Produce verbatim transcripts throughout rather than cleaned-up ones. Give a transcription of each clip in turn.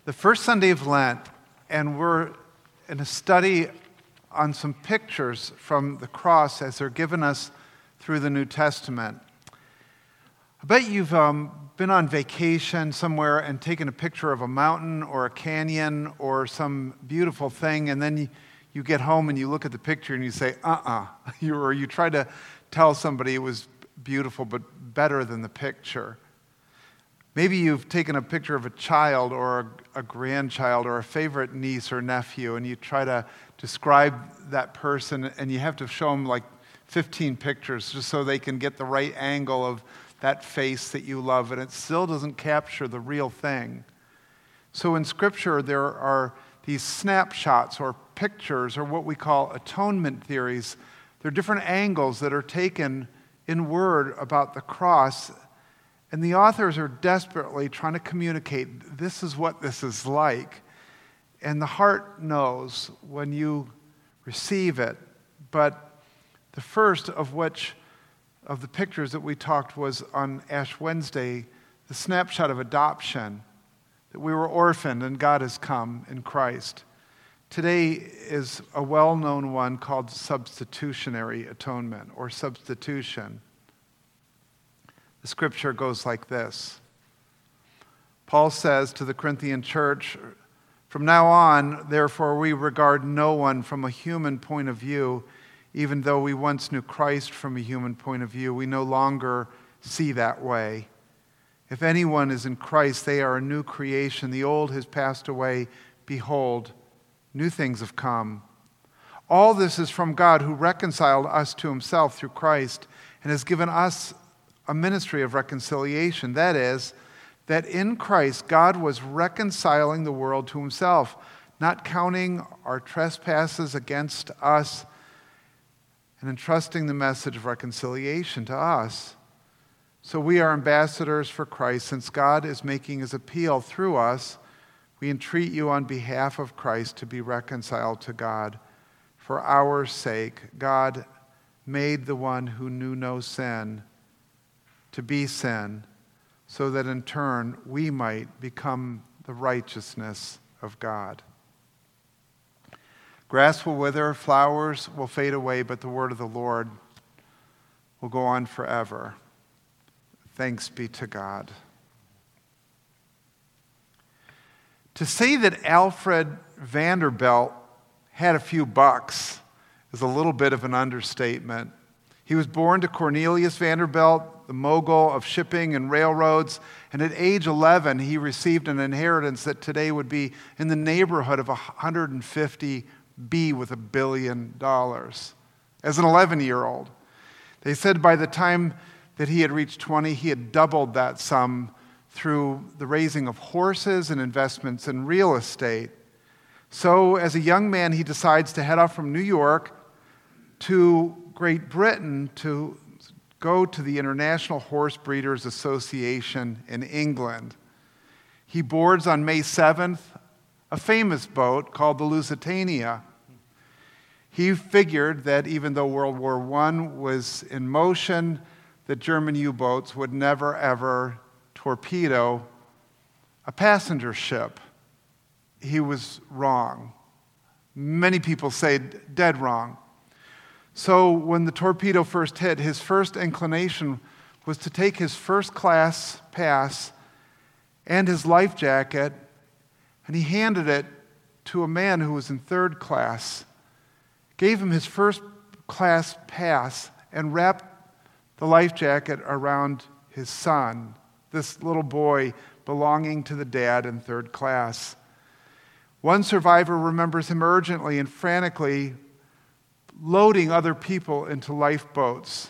the first Sunday of Lent, and we're in a study on some pictures from the cross as they're given us through the New Testament. I bet you've um, been on vacation somewhere and taken a picture of a mountain or a canyon or some beautiful thing, and then you, you get home and you look at the picture and you say, uh-uh, you, or you try to tell somebody it was beautiful but better than the picture. Maybe you've taken a picture of a child or a, a grandchild or a favorite niece or nephew, and you try to describe that person, and you have to show them like fifteen pictures just so they can get the right angle of that face that you love, and it still doesn't capture the real thing. So in Scripture, there are these snapshots or pictures, or what we call atonement theories. They're different angles that are taken in word about the cross. And the authors are desperately trying to communicate, this is what this is like. And the heart knows when you receive it. But the first of which, of the pictures that we talked was on Ash Wednesday, the snapshot of adoption, that we were orphaned and God has come in Christ. Today is a well-known one called substitutionary atonement, or substitution. The scripture goes like this. Paul says to the Corinthian church, "From now on, therefore, we regard no one from a human point of view, even though we once knew Christ from a human point of view. We no longer see that way. If anyone is in Christ, they are a new creation. The old has passed away. Behold, new things have come. All this is from God, who reconciled us to himself through Christ and has given us a ministry of reconciliation. That is, that in Christ God was reconciling the world to himself, not counting our trespasses against us, and entrusting the message of reconciliation to us. So we are ambassadors for Christ, since God is making his appeal through us. We entreat you on behalf of Christ to be reconciled to God. For our sake, God made the one who knew no sin to be sin, so that in turn we might become the righteousness of God. Grass will wither, flowers will fade away, but the word of the Lord will go on forever. Thanks be to God." To say that Alfred Vanderbilt had a few bucks is a little bit of an understatement. He was born to Cornelius Vanderbilt, the mogul of shipping and railroads, and at age eleven, he received an inheritance that today would be in the neighborhood of one hundred fifty B with a billion dollars. As an eleven-year-old, they said by the time that he had reached twenty, he had doubled that sum through the raising of horses and investments in real estate. So as a young man, he decides to head off from New York to Great Britain to go to the International Horse Breeders Association in England. He boards on May seventh a famous boat called the Lusitania. He figured that even though World War One was in motion, that German U-boats would never, ever torpedo a passenger ship. He was wrong. Many people say dead wrong. So when the torpedo first hit, his first inclination was to take his first class pass and his life jacket, and he handed it to a man who was in third class, gave him his first class pass, and wrapped the life jacket around his son, this little boy belonging to the dad in third class. One survivor remembers him urgently and frantically loading other people into lifeboats.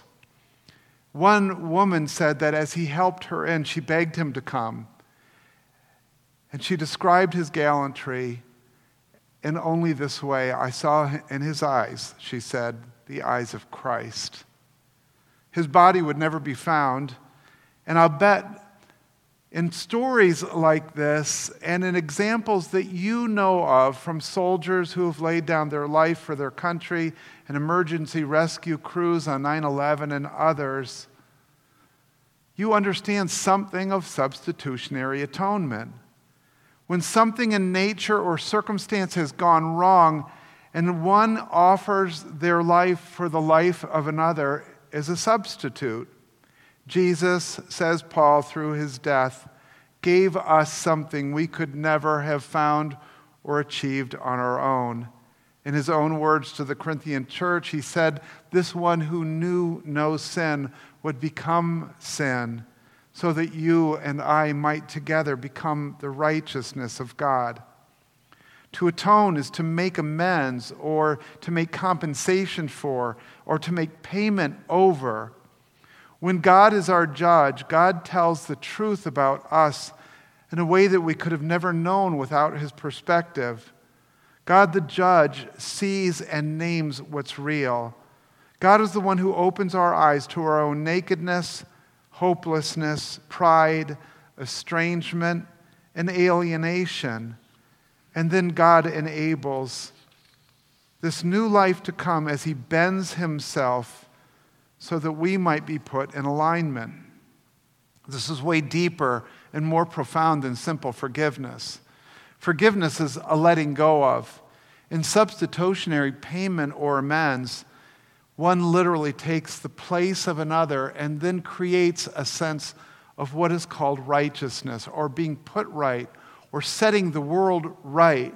One woman said that as he helped her in, she begged him to come. And she described his gallantry in only this way. "I saw in his eyes," she said, "the eyes of Christ." His body would never be found. And I'll bet in stories like this and in examples that you know of from soldiers who have laid down their life for their country and emergency rescue crews on nine eleven and others, you understand something of substitutionary atonement. When something in nature or circumstance has gone wrong, and one offers their life for the life of another as a substitute, Jesus, says Paul, through his death, gave us something we could never have found or achieved on our own. In his own words to the Corinthian church, he said, "This one who knew no sin would become sin, so that you and I might together become the righteousness of God." To atone is to make amends, or to make compensation for, or to make payment over. When God is our judge, God tells the truth about us in a way that we could have never known without his perspective. God the judge sees and names what's real. God is the one who opens our eyes to our own nakedness, hopelessness, pride, estrangement, and alienation. And then God enables this new life to come as he bends himself so that we might be put in alignment. This is way deeper and more profound than simple forgiveness. Forgiveness is a letting go of. In substitutionary payment or amends, one literally takes the place of another and then creates a sense of what is called righteousness, or being put right, or setting the world right.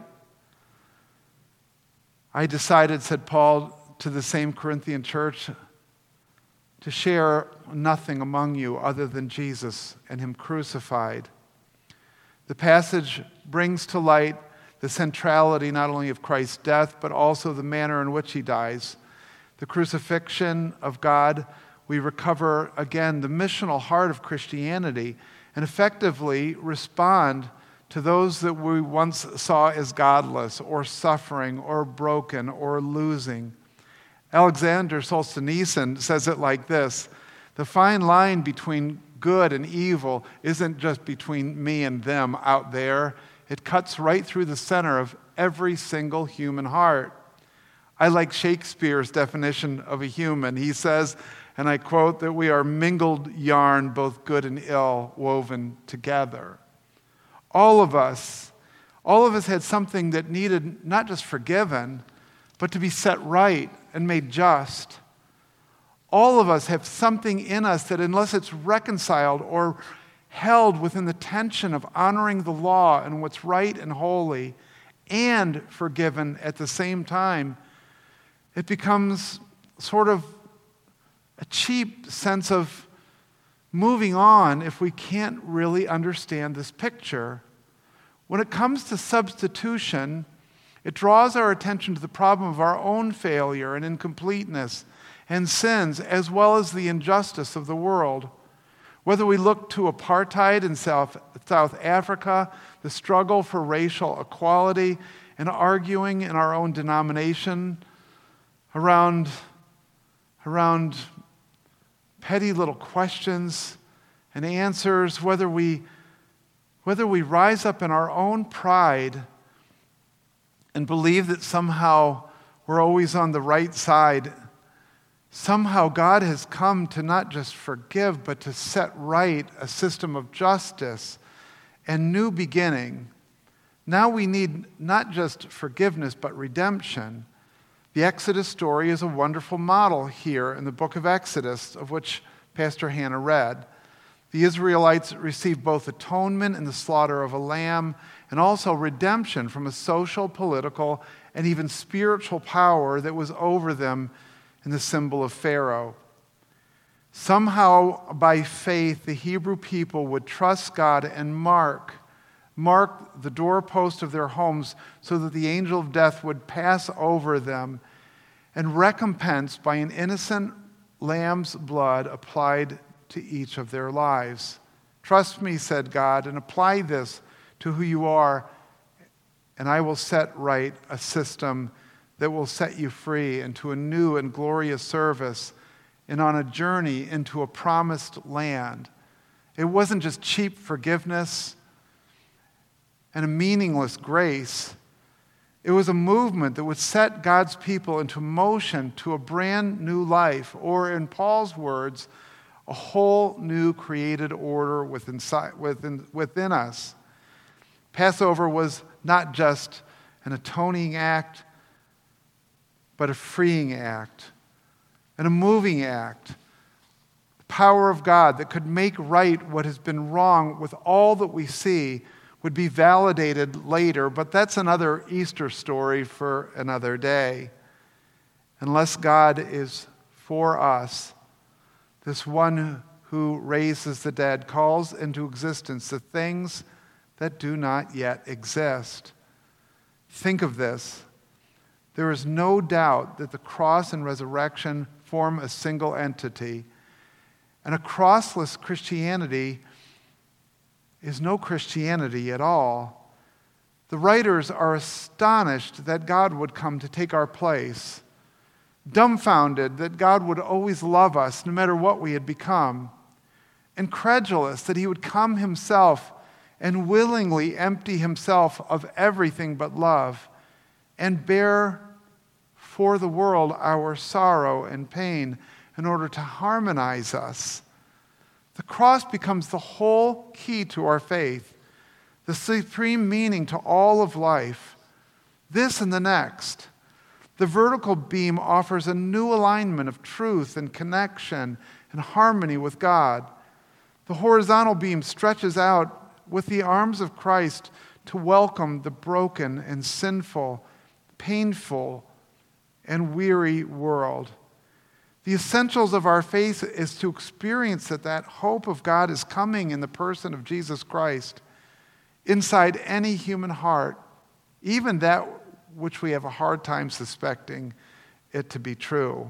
I decided, said Paul to the same Corinthian church, to share nothing among you other than Jesus and him crucified. The passage brings to light the centrality not only of Christ's death, but also the manner in which he dies. The crucifixion of God, we recover again the missional heart of Christianity and effectively respond to those that we once saw as godless or suffering or broken or losing. Alexander Solzhenitsyn says it like this: the fine line between good and evil isn't just between me and them out there. It cuts right through the center of every single human heart. I like Shakespeare's definition of a human. He says, and I quote, that we are mingled yarn, both good and ill, woven together. All of us, all of us had something that needed not just forgiven, but to be set right and made just. All of us have something in us that, unless it's reconciled or held within the tension of honoring the law and what's right and holy and forgiven at the same time, it becomes sort of a cheap sense of moving on if we can't really understand this picture. When it comes to substitution, it draws our attention to the problem of our own failure and incompleteness and sins, as well as the injustice of the world. Whether we look to apartheid in South, South Africa, the struggle for racial equality, and arguing in our own denomination around, around petty little questions and answers, whether we, whether we rise up in our own pride and believe that somehow we're always on the right side, somehow God has come to not just forgive, but to set right a system of justice and new beginning. Now we need not just forgiveness, but redemption. The Exodus story is a wonderful model here in the book of Exodus, of which Pastor Hannah read. The Israelites received both atonement in the slaughter of a lamb and also redemption from a social, political, and even spiritual power that was over them in the symbol of Pharaoh. Somehow, by faith, the Hebrew people would trust God and mark, mark the doorpost of their homes so that the angel of death would pass over them and recompense by an innocent lamb's blood applied to each of their lives. Trust me, said God, and apply this to who you are, and I will set right a system that will set you free into a new and glorious service and on a journey into a promised land. It wasn't just cheap forgiveness and a meaningless grace. It was a movement that would set God's people into motion to a brand new life, or in Paul's words, a whole new created order within, within, within us. Passover was not just an atoning act, but a freeing act and a moving act. The power of God that could make right what has been wrong with all that we see would be validated later, but that's another Easter story for another day. Unless God is for us, this one who raises the dead calls into existence the things that do not yet exist. Think of this. There is no doubt that the cross and resurrection form a single entity, and a crossless Christianity is no Christianity at all. The writers are astonished that God would come to take our place, dumbfounded that God would always love us no matter what we had become, incredulous that he would come himself and willingly empty himself of everything but love and bear for the world our sorrow and pain in order to harmonize us. The cross becomes the whole key to our faith, the supreme meaning to all of life, this and the next. The vertical beam offers a new alignment of truth and connection and harmony with God. The horizontal beam stretches out with the arms of Christ to welcome the broken and sinful, painful, and weary world. The essentials of our faith is to experience that that hope of God is coming in the person of Jesus Christ inside any human heart, even that which we have a hard time suspecting it to be true.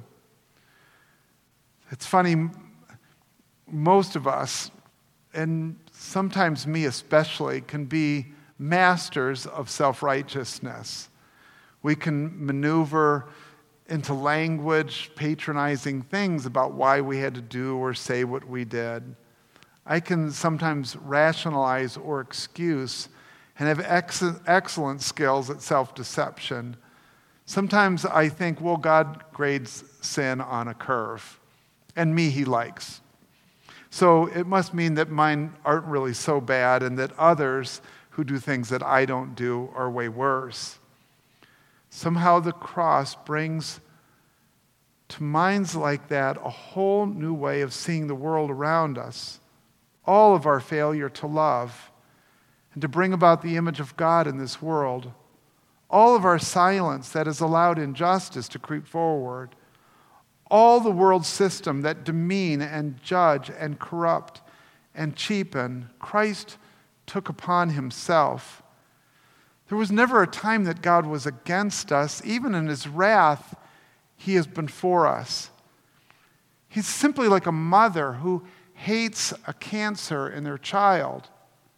It's funny, most of us, and sometimes me especially, can be masters of self-righteousness. We can maneuver into language, patronizing things about why we had to do or say what we did. I can sometimes rationalize or excuse and have ex- excellent skills at self-deception. Sometimes I think, well, God grades sin on a curve, and me he likes. So it must mean that mine aren't really so bad and that others who do things that I don't do are way worse. Somehow the cross brings to minds like that a whole new way of seeing the world around us, all of our failure to love and to bring about the image of God in this world, all of our silence that has allowed injustice to creep forward, all the world system that demean and judge and corrupt and cheapen, Christ took upon himself. There was never a time that God was against us. Even in his wrath, he has been for us. He's simply like a mother who hates a cancer in their child.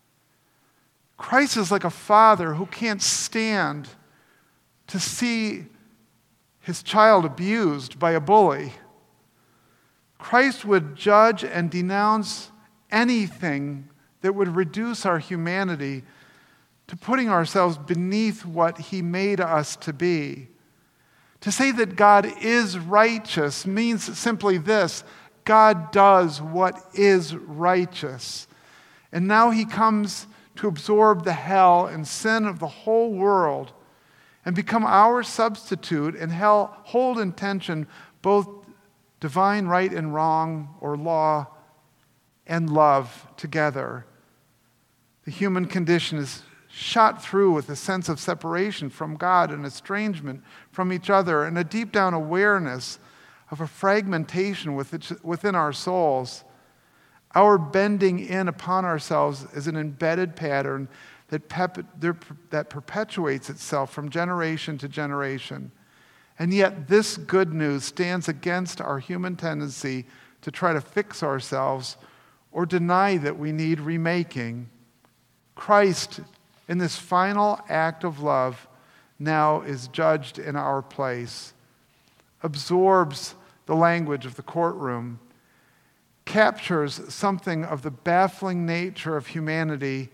Christ is like a father who can't stand to see his child abused by a bully. Christ would judge and denounce anything that would reduce our humanity to putting ourselves beneath what he made us to be. To say that God is righteous means simply this: God does what is righteous. And now he comes to absorb the hell and sin of the whole world and become our substitute and hell, hold in tension both divine right and wrong, or law and love together. The human condition is shot through with a sense of separation from God and estrangement from each other, and a deep down awareness of a fragmentation within our souls. Our bending in upon ourselves is an embedded pattern that, pep- that perpetuates itself from generation to generation. And yet this good news stands against our human tendency to try to fix ourselves or deny that we need remaking. Christ, in this final act of love, now is judged in our place, absorbs the language of the courtroom, captures something of the baffling nature of humanity,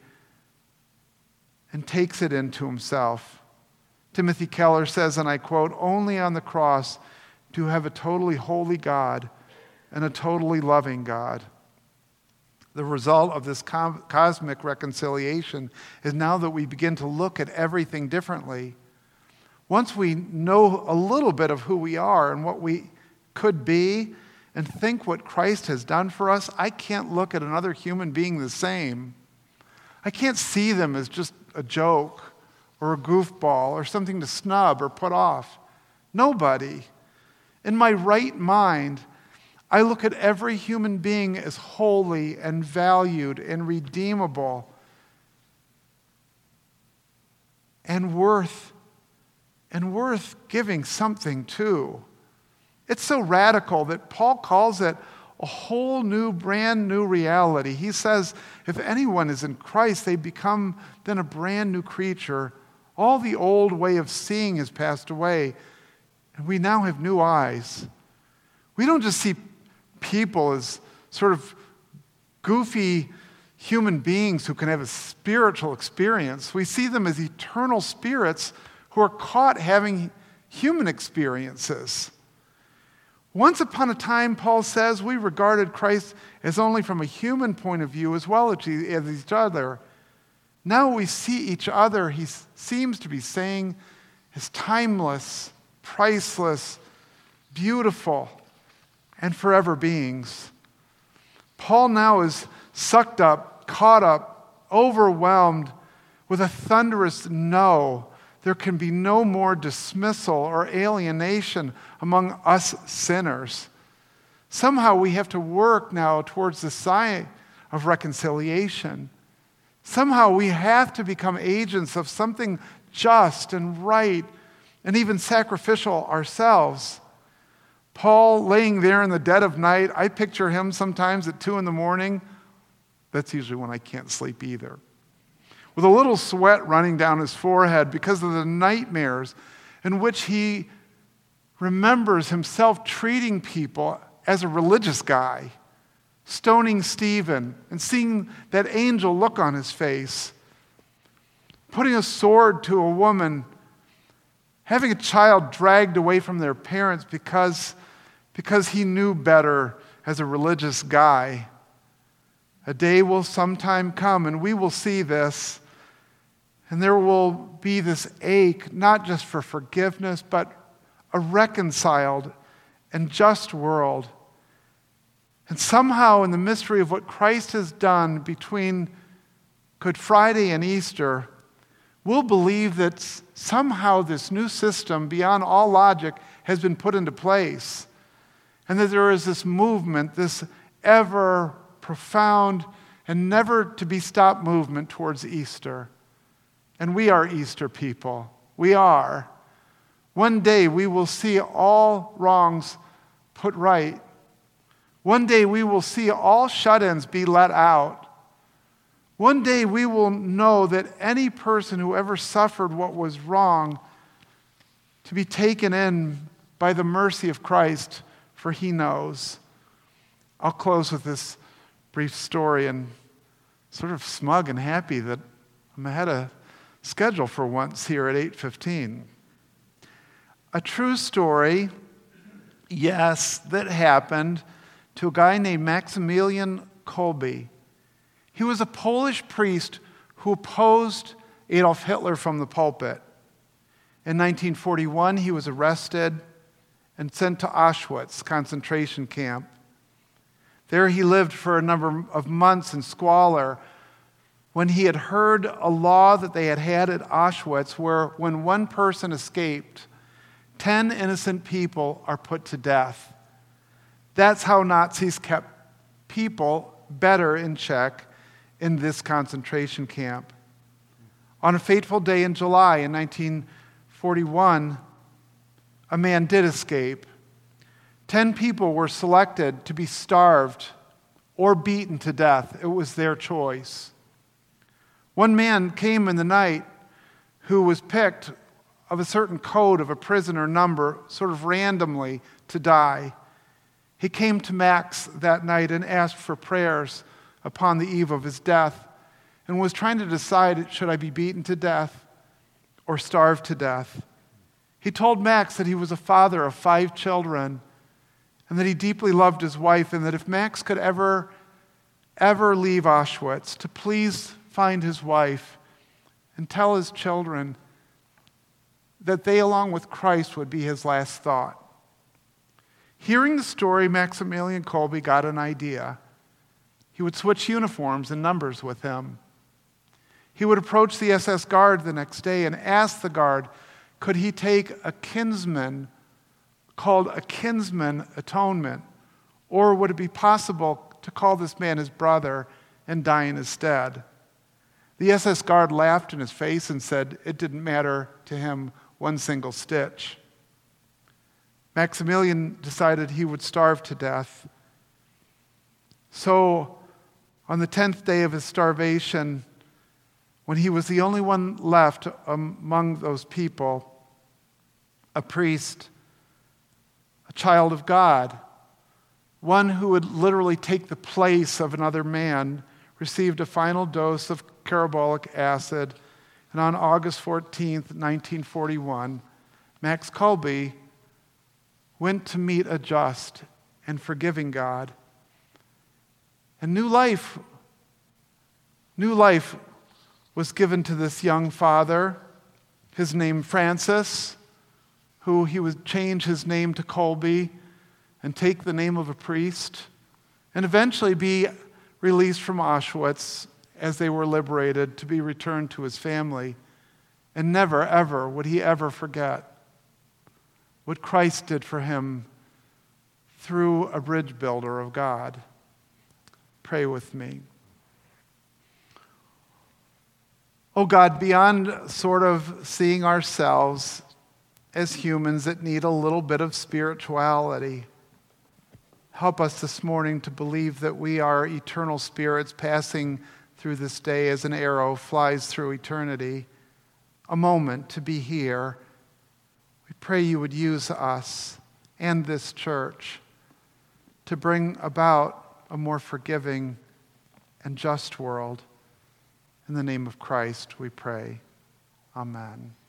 and takes it into himself. Timothy Keller says, and I quote, "Only on the cross do you have a totally holy God and a totally loving God." The result of this co- cosmic reconciliation is now that we begin to look at everything differently. Once we know a little bit of who we are and what we could be and think what Christ has done for us, I can't look at another human being the same. I can't see them as just a joke or a goofball or something to snub or put off. Nobody. In my right mind, I look at every human being as holy and valued and redeemable and worth and worth giving something to. It's so radical that Paul calls it a whole new, brand new reality. He says, if anyone is in Christ, they become then a brand new creature. All the old way of seeing has passed away, and we now have new eyes. We don't just see people as sort of goofy human beings who can have a spiritual experience. We see them as eternal spirits who are caught having human experiences. Once upon a time, Paul says, we regarded Christ as only from a human point of view as well as each other. Now we see each other, he seems to be saying, as timeless, priceless, beautiful, and forever beings. Paul now is sucked up, caught up, overwhelmed with a thunderous no. There can be no more dismissal or alienation among us sinners. Somehow we have to work now towards the side of reconciliation. Somehow we have to become agents of something just and right and even sacrificial ourselves. Paul laying there in the dead of night, I picture him sometimes at two in the morning. That's usually when I can't sleep either. With a little sweat running down his forehead because of the nightmares in which he remembers himself treating people as a religious guy, stoning Stephen and seeing that angel look on his face, putting a sword to a woman, having a child dragged away from their parents because, because he knew better as a religious guy. A day will sometime come and we will see this. And there will be this ache, not just for forgiveness, but a reconciled and just world. And somehow in the mystery of what Christ has done between Good Friday and Easter, we'll believe that somehow this new system, beyond all logic, has been put into place. And that there is this movement, this ever profound and never to be stopped movement towards Easter. And we are Easter people. We are. One day we will see all wrongs put right. One day we will see all shut-ins be let out. One day we will know that any person who ever suffered what was wrong to be taken in by the mercy of Christ, for he knows. I'll close with this brief story and sort of smug and happy that I'm ahead of schedule for once here at eight fifteen. A true story, yes, that happened to a guy named Maximilian Kolbe. He was a Polish priest who opposed Adolf Hitler from the pulpit. In nineteen forty-one, he was arrested and sent to Auschwitz concentration camp. There he lived for a number of months in squalor, when he had heard a law that they had had at Auschwitz where when one person escaped, ten innocent people are put to death. That's how Nazis kept people better in check in this concentration camp. On a fateful day in July in nineteen forty-one, a man did escape. Ten people were selected to be starved or beaten to death. It was their choice. One man came in the night who was picked of a certain code of a prisoner number, sort of randomly, to die. He came to Max that night and asked for prayers upon the eve of his death and was trying to decide, should I be beaten to death or starve to death? He told Max that he was a father of five children and that he deeply loved his wife and that if Max could ever ever leave Auschwitz, to please find his wife and tell his children that they, along with Christ, would be his last thought. Hearing the story, Maximilian Kolbe got an idea. He would switch uniforms and numbers with him. He would approach the S S guard the next day and ask the guard, could he take a kinsman called a kinsman atonement, or would it be possible to call this man his brother and die in his stead? The S S guard laughed in his face and said it didn't matter to him one single stitch. Maximilian decided he would starve to death. So, on the tenth day of his starvation, when he was the only one left among those people, a priest, a child of God, one who would literally take the place of another man, received a final dose of carbolic acid, and on August fourteenth, nineteen forty-one, Max Kolbe went to meet a just and forgiving God. And new life, new life was given to this young father, his name Francis, who he would change his name to Kolbe and take the name of a priest, and eventually be released from Auschwitz as they were liberated to be returned to his family. And never, ever would he ever forget what Christ did for him through a bridge builder of God. Pray with me. Oh God, beyond sort of seeing ourselves as humans that need a little bit of spirituality, help us this morning to believe that we are eternal spirits passing through this day as an arrow flies through eternity, a moment to be here. We pray you would use us and this church to bring about a more forgiving and just world. In the name of Christ, we pray. Amen.